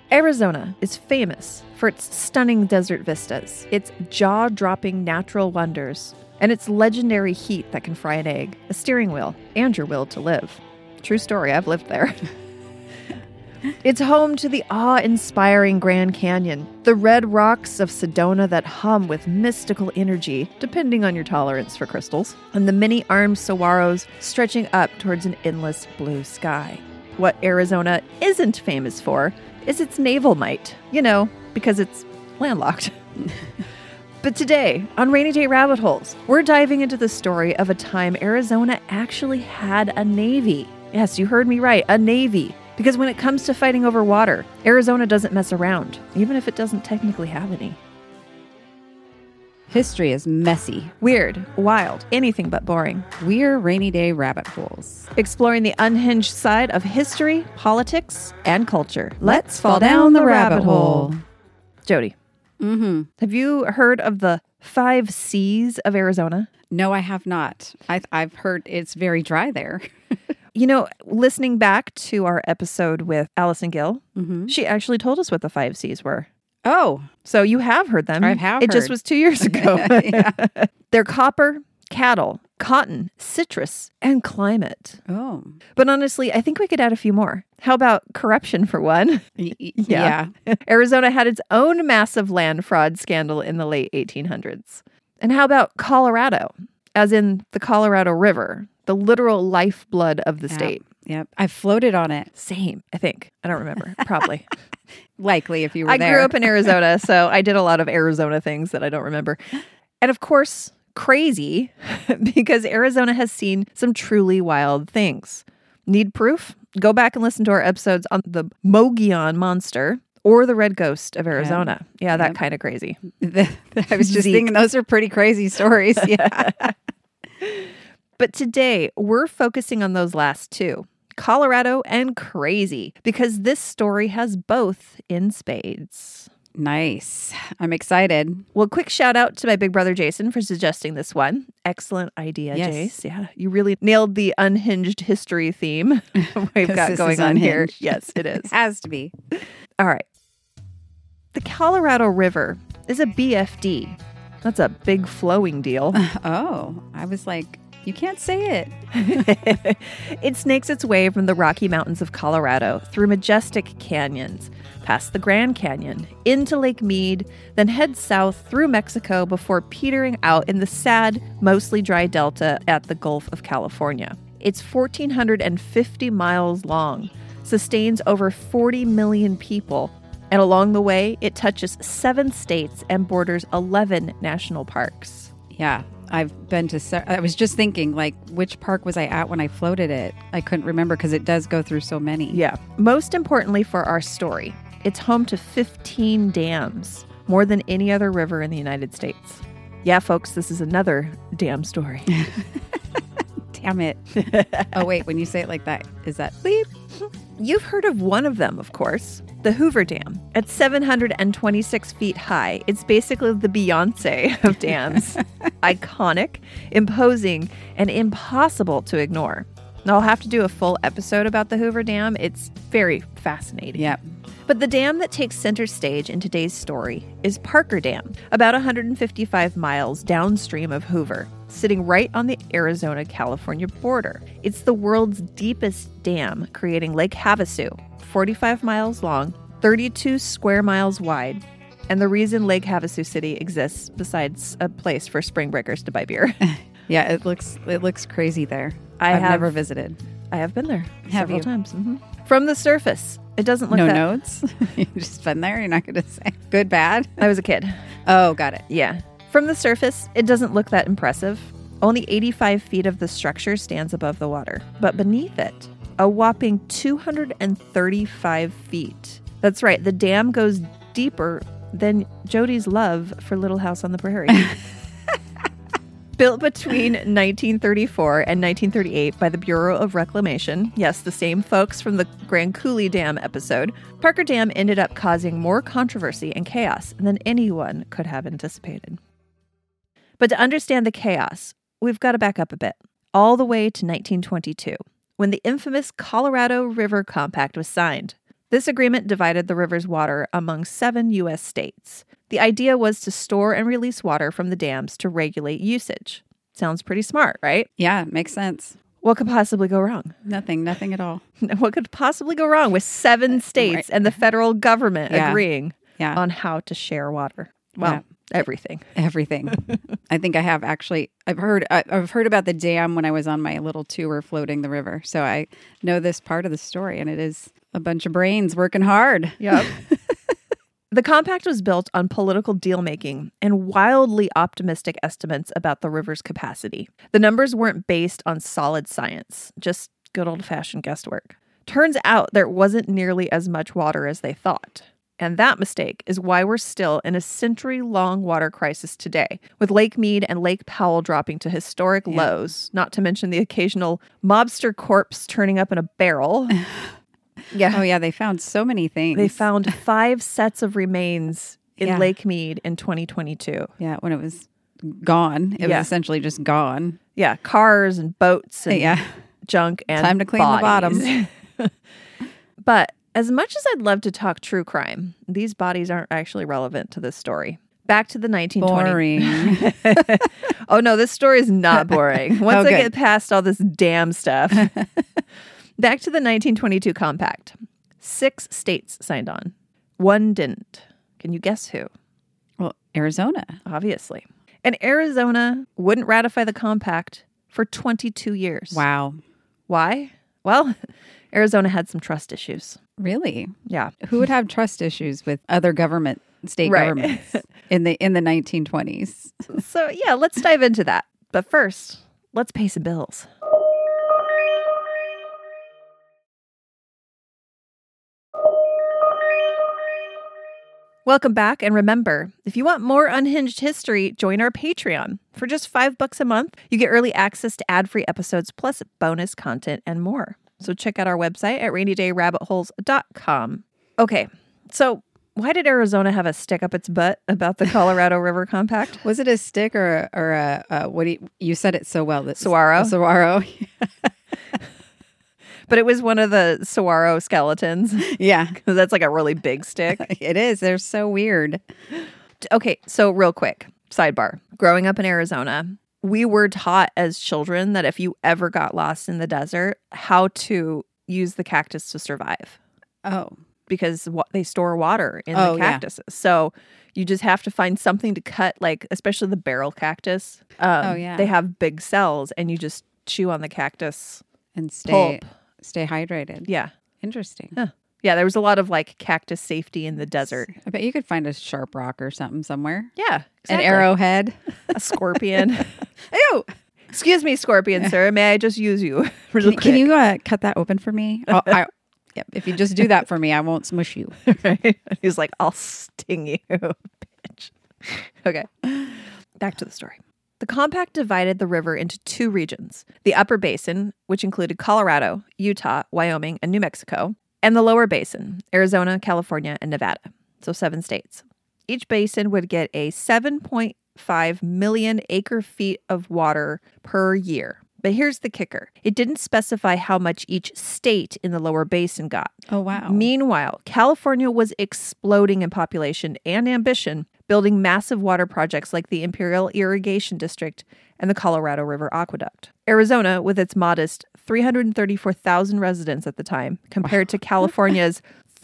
Arizona is famous for its stunning desert vistas, its jaw-dropping natural wonders, and its legendary heat that can fry an egg, a steering wheel, and your will to live. True story, I've lived there. It's home to the awe-inspiring Grand Canyon, the red rocks of Sedona that hum with mystical energy, depending on your tolerance for crystals, and the many-armed saguaros stretching up towards an endless blue sky. What Arizona isn't famous for is its naval might, because it's landlocked. But today, on Rainy Day Rabbit Holes, we're diving into the story of a time Arizona actually had a navy. Yes, you heard me right, a navy. Because when it comes to fighting over water, Arizona doesn't mess around, even if it doesn't technically have any. History is messy, Weird, wild, anything but boring. we're Rainy Day Rabbit Holes. Exploring the unhinged side of history, politics, and culture. Let's fall down the rabbit hole. Jody, Mm-hmm. have you heard of the 5 C's of Arizona? No, I have not. I've heard it's very dry there. Listening back to our episode with Allison Gill, Mm-hmm. she actually told us what the 5 C's were. Oh, So you have heard them. I have It just heard. was 2 years ago. Yeah. They're copper, cattle, cotton, citrus, and climate. Oh, But honestly, I think we could add a few more. How about corruption for one? yeah. Arizona had its own massive land fraud scandal in the late 1800s. And how about Colorado, as in the Colorado River, the literal lifeblood of the state? Yep. I floated on it. Same, I think. I don't remember. Probably. Likely if you were I there. grew up in Arizona, so I did a lot of Arizona things that I don't remember. And of course, crazy, because Arizona has seen some truly wild things. Need proof? Go back and listen to our episodes on the Mogollon Monster or the Red Ghost of Arizona. Yeah, that Yep. kind of crazy. I was just Zeke. thinking those are pretty crazy stories. Yeah. But today, we're focusing on those last two, Colorado and crazy, because this story has both in spades. Nice. I'm excited. Well, quick shout out to my big brother Jason for suggesting this one. Excellent idea, Yes. Jace. Yeah, you really nailed the unhinged history theme we've 'Cause got this going is on here. unhinged. Yes, it is. It has to be. All right. The Colorado River is a BFD. That's a big flowing deal. Oh, I was like, you can't say it. It snakes its way from the Rocky Mountains of Colorado through majestic canyons, past the Grand Canyon, into Lake Mead, then heads south through Mexico before petering out in the sad, mostly dry delta at the Gulf of California. It's 1,450 miles long, sustains over 40 million people, and along the way, it touches 7 states and borders 11 national parks. Yeah. I've been to, I was just thinking, like, which park was I at when I floated it? I couldn't remember because it does go through so many. Yeah. Most importantly for our story, it's home to 15 dams, more than any other river in the United States. Yeah, folks, this is another dam story. Damn it. Oh, wait, when you say it like that, is that bleep? You've heard of one of them, of course, the Hoover Dam. At 726 feet high, it's basically the Beyonce of dams. Iconic, imposing, and impossible to ignore. Now, I'll have to do a full episode about the Hoover Dam. It's very fascinating. Yep. But the dam that takes center stage in today's story is Parker Dam, about 155 miles downstream of Hoover, sitting right on the Arizona-California border. It's the world's deepest dam, creating Lake Havasu, 45 miles long, 32 square miles wide, and the reason Lake Havasu City exists besides a place for spring breakers to buy beer. Yeah, it looks crazy there. I've never visited. I have been there Have several you? times. From the surface, it doesn't look No that... notes? You've just been there? You're not going to say good, bad? I was a kid. Oh, got it. Yeah. From the surface, it doesn't look that impressive. Only 85 feet of the structure stands above the water. But beneath it, a whopping 235 feet. That's right, the dam goes deeper than Jody's love for Little House on the Prairie. Built between 1934 and 1938 by the Bureau of Reclamation, yes, the same folks from the Grand Coulee Dam episode, Parker Dam ended up causing more controversy and chaos than anyone could have anticipated. But to understand the chaos, we've got to back up a bit, all the way to 1922, when the infamous Colorado River Compact was signed. This agreement divided the river's water among 7 U.S. states. The idea was to store and release water from the dams to regulate usage. Sounds pretty smart, right? Yeah, makes sense. What could possibly go wrong? Nothing at all. What could possibly go wrong with 7 states Right. and the federal government Yeah. agreeing Yeah. on how to share water? Well, Yeah. everything. Everything. I think I have actually. I've heard about the dam when I was on my little tour floating the river. So I know this part of the story, and it is a bunch of brains working hard. Yep. The compact was built on political deal-making and wildly optimistic estimates about the river's capacity. The numbers weren't based on solid science, just good old-fashioned guesswork. Turns out there wasn't nearly as much water as they thought. And that mistake is why we're still in a century-long water crisis today, with Lake Mead and Lake Powell dropping to historic lows, not to mention the occasional mobster corpse turning up in a barrel. Yeah. Oh yeah, they found so many things. They found 5 sets of remains in Yeah. Lake Mead in 2022. Yeah, when it was gone, it Yeah. was essentially just gone. Yeah, cars and boats and Yeah, junk and time to clean bodies. the bottom. But as much as I'd love to talk true crime, these bodies aren't actually relevant to this story. Back to the 1920s. Boring. Oh no, this story is not boring. Once I good. get past all this damn stuff. Back to the 1922 compact. 6 states signed on. 1 didn't. Can you guess who? Well, Arizona. Obviously. And Arizona wouldn't ratify the compact for 22 years. Wow. Why? Well, Arizona had some trust issues. Really? Yeah. Who would have trust issues with other state Right. governments in the 1920s? So, yeah, let's dive into that. But first, let's pay some bills. Welcome back. And remember, if you want more unhinged history, join our Patreon. For just $5 a month, you get early access to ad-free episodes plus bonus content and more. So check out our website at rainydayrabbitholes.com. Okay, so why did Arizona have a stick up its butt about the Colorado River Compact? Was it a stick or a what? You said it so well. That Saguaro? A saguaro. But it was one of the saguaro skeletons Yeah, because that's like a really big stick. it is. They're so weird. Okay, so real quick, sidebar. Growing up in Arizona, we were taught as children that if you ever got lost in the desert, how to use the cactus to survive Oh, because they store water in Oh, the yeah. cactuses. So you just have to find something to cut, like especially the barrel cactus. Oh, yeah. They have big cells and you just chew on the cactus. and Pulp. stay hydrated. Yeah. Interesting. Huh. Yeah, there was a lot of like cactus safety in the desert. I bet you could find a sharp rock or something somewhere. Yeah. An exactly. arrowhead. A scorpion. Ew. Excuse me, scorpion, sir. May I just use you really quick? Can you cut that open for me? Yep. If you just do that for me, I won't smush you. Right? He's like, I'll sting you, bitch. Okay. Back to the story. The compact divided the river into 2 regions. The upper basin, which included Colorado, Utah, Wyoming, and New Mexico, and the lower basin, Arizona, California, and Nevada. So 7 states. Each basin would get a 7.5 million acre feet of water per year. But here's the kicker. It didn't specify how much each state in the lower basin got. Oh, wow. Meanwhile, California was exploding in population and ambition, building massive water projects like the Imperial Irrigation District and the Colorado River Aqueduct. Arizona, with its modest 334,000 residents at the time, compared to California's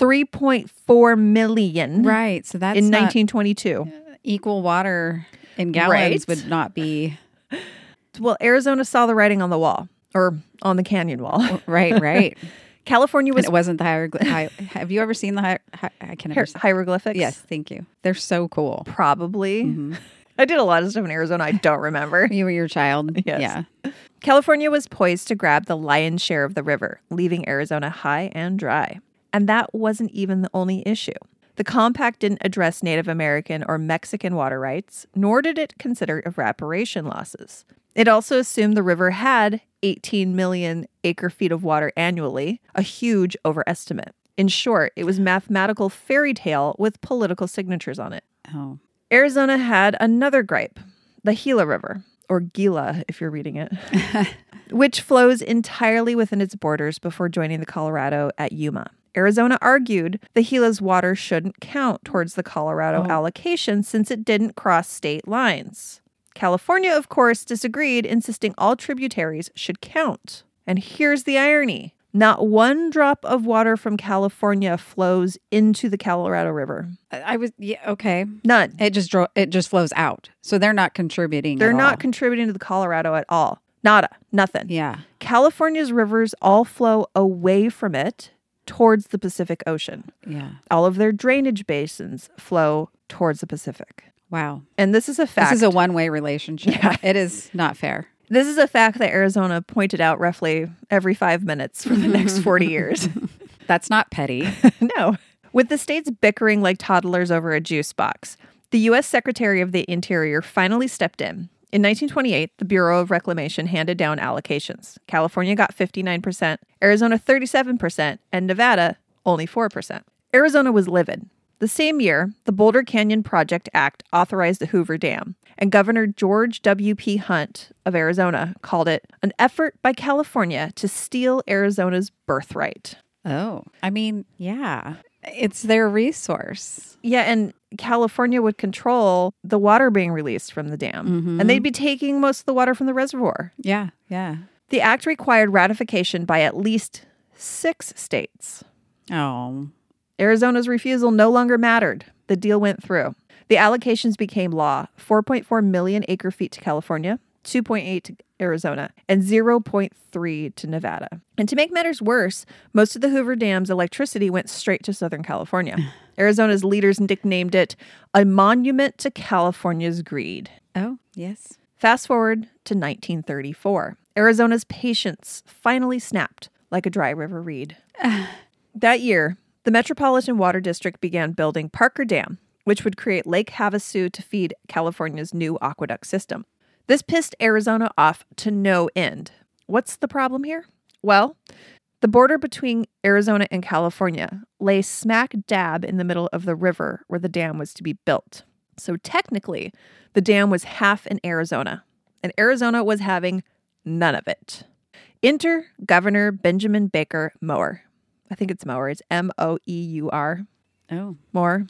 3.4 million Right. So that's in not 1922. equal water in gallons Right. would not be Well, Arizona saw the writing on the wall, or on the canyon wall. right. California And was it wasn't the have you ever seen the I can never say. hieroglyphics. Yes, thank you. They're so cool. Probably. I did a lot of stuff in Arizona I don't remember. You were your child. Yes. Yeah. California was poised to grab the lion's share of the river, leaving Arizona high and dry. And that wasn't even the only issue. The compact didn't address Native American or Mexican water rights, nor did it consider evaporation losses. It also assumed the river had 18 million acre feet of water annually, a huge overestimate. In short, it was mathematical fairy tale with political signatures on it. Oh. Arizona had another gripe, the Gila River, or Gila if you're reading it, which flows entirely within its borders before joining the Colorado at Yuma. Arizona argued the Gila's water shouldn't count towards the Colorado allocation since it didn't cross state lines. California, of course, disagreed, insisting all tributaries should count. And here's the irony. Not one drop of water from California flows into the Colorado River. Okay. None. It just flows out. So they're not contributing. They're not contributing to the Colorado at all. Nada. Nothing. Yeah. California's rivers all flow away from it towards the Pacific Ocean. Yeah. All of their drainage basins flow towards the Pacific. Wow. And this is a fact. This is a one-way relationship. Yeah. It is not fair. This is a fact that Arizona pointed out roughly every 5 minutes for the next 40 years. That's not petty. No. With the states bickering like toddlers over a juice box, the U.S. Secretary of the Interior finally stepped in. In 1928, the Bureau of Reclamation handed down allocations. California got 59%, Arizona 37%, and Nevada only 4%. Arizona was livid. The same year, the Boulder Canyon Project Act authorized the Hoover Dam, and Governor George W.P. Hunt of Arizona called it an effort by California to steal Arizona's birthright. Oh, I mean, yeah, it's their resource. Yeah, and California would control the water being released from the dam, and they'd be taking most of the water from the reservoir. Yeah, yeah. The act required ratification by at least 6 states. Oh. Arizona's refusal no longer mattered. The deal went through. The allocations became law. 4.4 million acre feet to California, 2.8 to Arizona, and 0.3 to Nevada. And to make matters worse, most of the Hoover Dam's electricity went straight to Southern California. Arizona's leaders nicknamed it a monument to California's greed. Oh, yes. Fast forward to 1934. Arizona's patience finally snapped like a dry river reed. That year, the Metropolitan Water District began building Parker Dam, which would create Lake Havasu to feed California's new aqueduct system. This pissed Arizona off to no end. What's the problem here? Well, the border between Arizona and California lay smack dab in the middle of the river where the dam was to be built. So technically, the dam was half in Arizona, and Arizona was having none of it. Enter Governor Benjamin Baker Mower. I think it's Mower. It's M-O-E-U-R. Oh. Mower.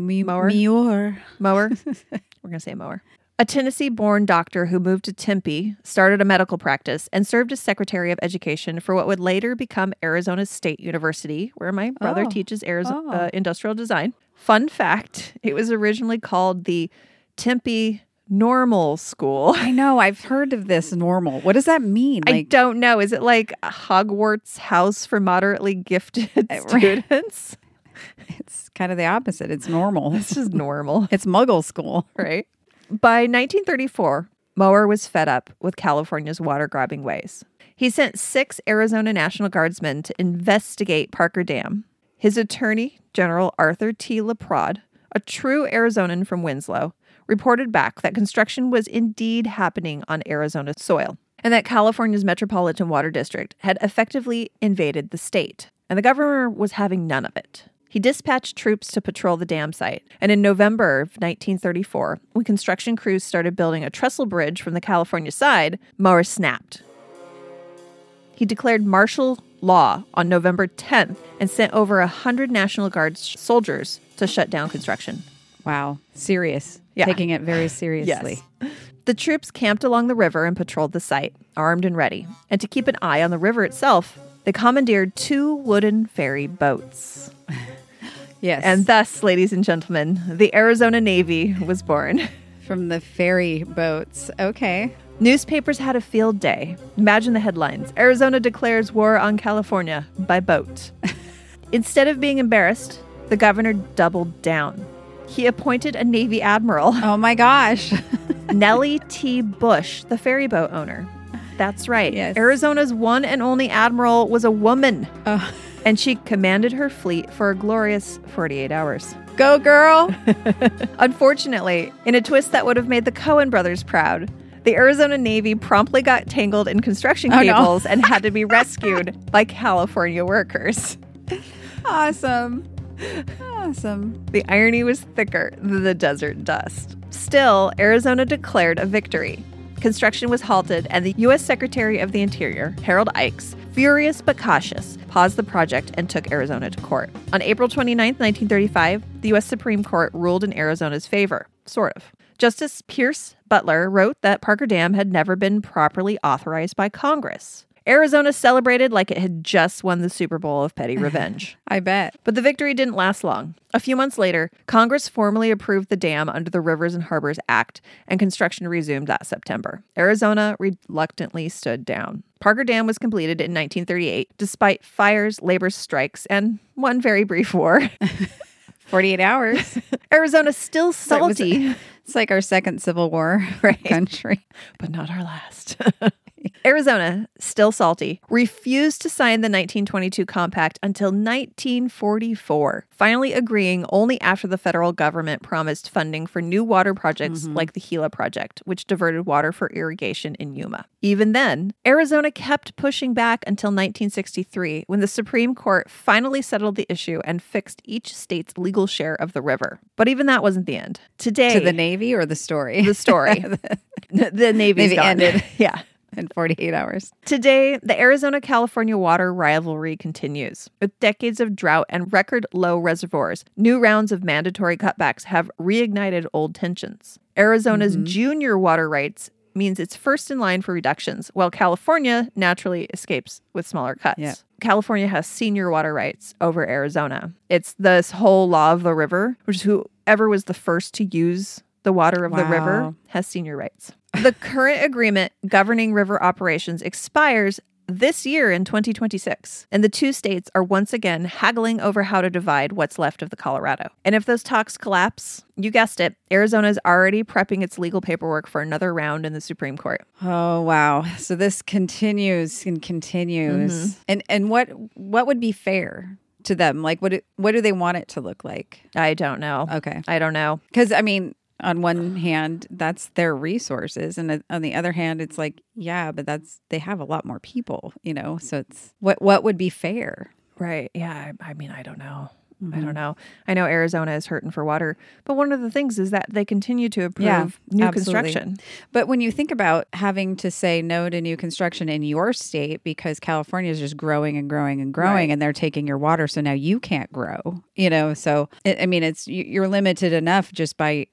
Mower. Mower. We're going to say Mower. A Tennessee-born doctor who moved to Tempe, started a medical practice, and served as Secretary of Education for what would later become Arizona State University, where my brother teaches industrial design. Fun fact, it was originally called the Tempe Normal School. I know. I've heard of this normal. What does that mean? I don't know. Is it like Hogwarts house for moderately gifted students? It's kind of the opposite. It's normal. This is normal. It's Muggle school. Right? By 1934, Mower was fed up with California's water-grabbing ways. He sent 6 Arizona National Guardsmen to investigate Parker Dam. His attorney, General Arthur T. LaPrade, a true Arizonan from Winslow, reported back that construction was indeed happening on Arizona soil, and that California's Metropolitan Water District had effectively invaded the state, and the governor was having none of it. He dispatched troops to patrol the dam site, and in November of 1934, when construction crews started building a trestle bridge from the California side, Mower snapped. He declared martial law on November 10th and sent over 100 National Guard soldiers to shut down construction. Wow. Serious. Yeah. Taking it very seriously. Yes. The troops camped along the river and patrolled the site, armed and ready. And to keep an eye on the river itself, they commandeered 2 wooden ferry boats. Yes. And thus, ladies and gentlemen, the Arizona Navy was born. From the ferry boats. Okay. Newspapers had a field day. Imagine the headlines. Arizona declares war on California by boat. Instead of being embarrassed, the governor doubled down. He appointed a Navy admiral. Oh my gosh. Nellie T. Bush, the ferry boat owner. That's right. Yes. Arizona's one and only admiral was a woman. Oh. And she commanded her fleet for a glorious 48 hours. Go, girl. Unfortunately, in a twist that would have made the Coen brothers proud, the Arizona Navy promptly got tangled in construction cables and had to be rescued by California workers. Awesome. Awesome. The irony was thicker than the desert dust. Still, Arizona declared a victory. construction was halted, and the U.S. Secretary of the Interior, Harold Ickes, furious but cautious, paused the project and took Arizona to court. On April 29, 1935, the U.S. Supreme Court ruled in Arizona's favor, sort of. Justice Pierce Butler wrote that Parker Dam had never been properly authorized by Congress. Arizona celebrated like it had just won the Super Bowl of petty revenge. I bet. But the victory didn't last long. A few months later, Congress formally approved the dam under the Rivers and Harbors Act, and construction resumed that September. Arizona reluctantly stood down. Parker Dam was completed in 1938, despite fires, labor strikes, and one very brief war. 48 hours. Arizona's still salty. It's like our second Civil War country. But not our last. Arizona, still salty, refused to sign the 1922 compact until 1944, finally agreeing only after the federal government promised funding for new water projects like the Gila Project, which diverted water for irrigation in Yuma. Even then, Arizona kept pushing back until 1963, when the Supreme Court finally settled the issue and fixed each state's legal share of the river. But even that wasn't the end. Today... To the Navy or the story? The story. The Navy's gone. Ended. Yeah. In 48 hours. Today, the Arizona-California water rivalry continues. With decades of drought and record low reservoirs, new rounds of mandatory cutbacks have reignited old tensions. Arizona's junior water rights means it's first in line for reductions, while California naturally escapes with smaller cuts. Yeah. California has senior water rights over Arizona. It's this whole law of the river, which is whoever was the first to use the water of the river has senior rights. The current agreement governing river operations expires this year in 2026, and the two states are once again haggling over how to divide what's left of the Colorado. And if those talks collapse, you guessed it, Arizona is already prepping its legal paperwork for another round in the Supreme Court. Oh, wow. So this continues and continues. And what would be fair to them? Like, what do they want it to look like? I don't know. Okay. I don't know. Because, I mean... On one hand, that's their resources. And on the other hand, it's like, yeah, but they have a lot more people, so it's what would be fair? Right. Yeah. I mean, I don't know. I don't know. I know Arizona is hurting for water, but one of the things is that they continue to approve new construction. But when you think about having to say no to new construction in your state because California is just growing and growing and growing, and they're taking your water, so now you can't grow. So I mean, you're limited enough just by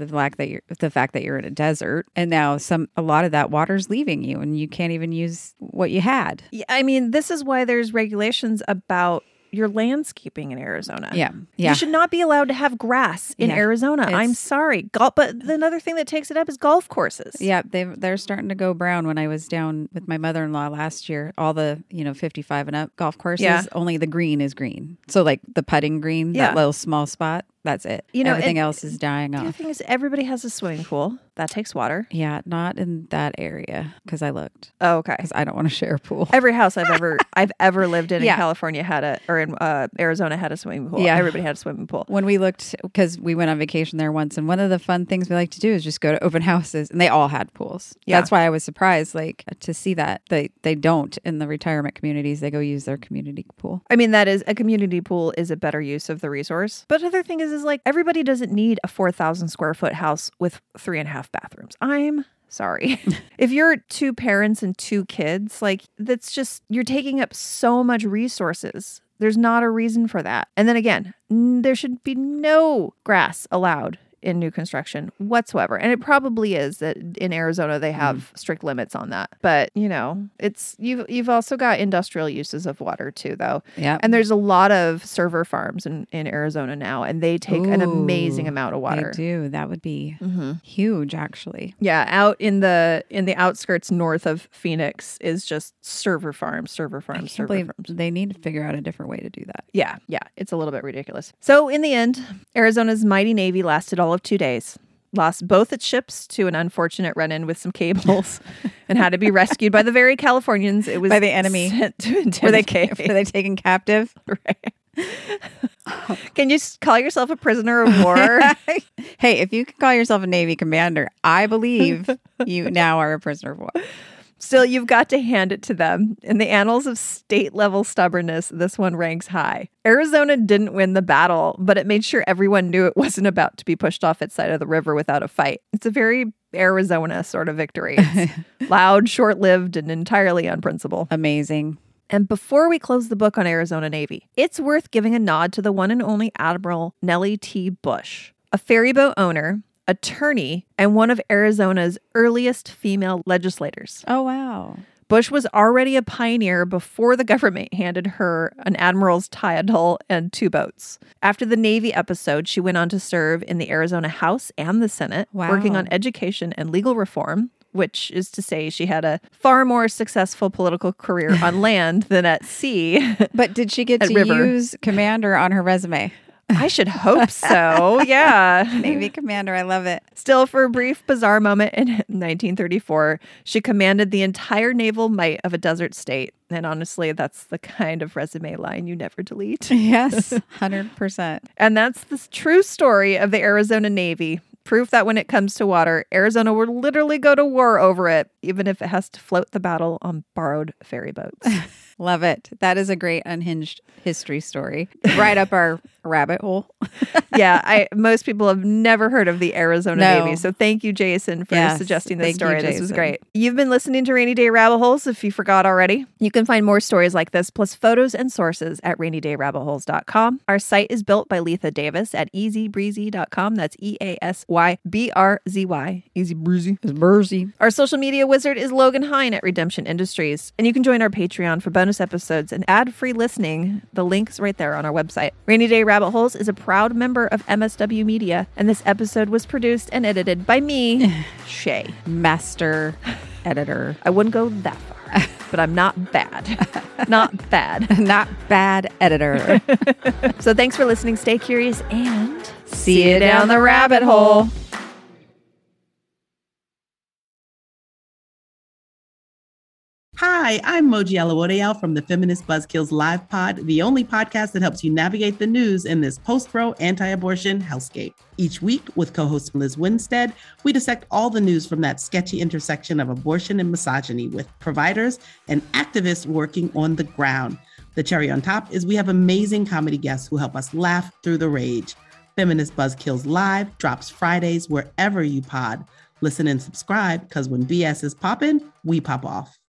the fact that you're in a desert, and now a lot of that water's leaving you, and you can't even use what you had. Yeah, I mean, this is why there's regulations about your landscaping in Arizona. Yeah. You should not be allowed to have grass in Arizona. I'm sorry. But another thing that takes it up is golf courses. Yeah, they're starting to go brown. When I was down with my mother-in-law last year, all the 55 and up golf courses, only the green is green. So like the putting green, that little small spot, that's it. Everything else is dying off. The thing is, everybody has a swimming pool. That takes water. Yeah, not in that area because I looked. Oh, okay. Because I don't want to share a pool. Every house I've ever lived in California in Arizona had a swimming pool. Yeah, everybody had a swimming pool. When we looked, because we went on vacation there once, and one of the fun things we like to do is just go to open houses, and they all had pools. Yeah. That's why I was surprised, to see that they don't in the retirement communities. They go use their community pool. I mean, that is a community pool is a better use of the resource. But other thing is everybody doesn't need a 4,000 square foot house with 3.5 bathrooms. I'm sorry. If you're 2 parents and 2 kids, that's just, you're taking up so much resources. There's not a reason for that. And then again, there should be no grass allowed in new construction whatsoever. And it probably is that in Arizona they have strict limits on that. But, it's you've also got industrial uses of water too, though. Yeah. And there's a lot of server farms in Arizona now, and they take an amazing amount of water. They do. That would be huge, actually. Yeah, out in the outskirts north of Phoenix is just server farms. They need to figure out a different way to do that. Yeah, it's a little bit ridiculous. So in the end, Arizona's mighty Navy lasted all of 2 days, lost both its ships to an unfortunate run-in with some cables, and had to be rescued by the very Californians it was by the enemy. Sent to intimidate. Were they taken captive? Right. Can you call yourself a prisoner of war? Hey, if you can call yourself a Navy commander, I believe you now are a prisoner of war. Still, you've got to hand it to them. In the annals of state-level stubbornness, this one ranks high. Arizona didn't win the battle, but it made sure everyone knew it wasn't about to be pushed off its side of the river without a fight. It's a very Arizona sort of victory. It's loud, short-lived, and entirely unprincipled. Amazing. And before we close the book on Arizona Navy, it's worth giving a nod to the one and only Admiral Nellie T. Bush, a ferryboat owner, attorney, and one of Arizona's earliest female legislators. Oh, wow. Bush was already a pioneer before the government handed her an admiral's title and 2 boats. After the Navy episode, she went on to serve in the Arizona House and the Senate, working on education and legal reform, which is to say she had a far more successful political career on land than at sea. But did she get to use commander on her resume? I should hope so. Yeah. Navy commander. I love it. Still, for a brief, bizarre moment in 1934, she commanded the entire naval might of a desert state. And honestly, that's the kind of resume line you never delete. Yes, 100%. And that's the true story of the Arizona Navy. Proof that when it comes to water, Arizona will literally go to war over it, even if it has to float the battle on borrowed ferry boats. Love it. That is a great unhinged history story. Right up our rabbit hole. Yeah, most people have never heard of the Arizona Navy. So thank you, Jason, for suggesting this story. This was great. You've been listening to Rainy Day Rabbit Holes, if you forgot already. You can find more stories like this, plus photos and sources at rainydayrabbitholes.com. Our site is built by Letha Davis at easybreezy.com. That's EASYBRZY. Easy Breezy. It's Breezy. Our social media wizard is Logan Hine at Redemption Industries. And you can join our Patreon for bonus episodes and ad-free listening. The link's right there on our website. Rainy Day Rabbit Holes is a proud member of MSW Media, and this episode was produced and edited by me, Shay. Master editor. I wouldn't go that far, but I'm not bad. Not bad. Not bad editor. So thanks for listening. Stay curious and see you down the rabbit hole. Hi, I'm Moji Alawodeal from the Feminist Buzzkills Live Pod, the only podcast that helps you navigate the news in this post-Roe anti-abortion hellscape. Each week, with co-host Liz Winstead, we dissect all the news from that sketchy intersection of abortion and misogyny with providers and activists working on the ground. The cherry on top is we have amazing comedy guests who help us laugh through the rage. Feminist Buzzkills Live drops Fridays wherever you pod. Listen and subscribe, because when BS is poppin', we pop off.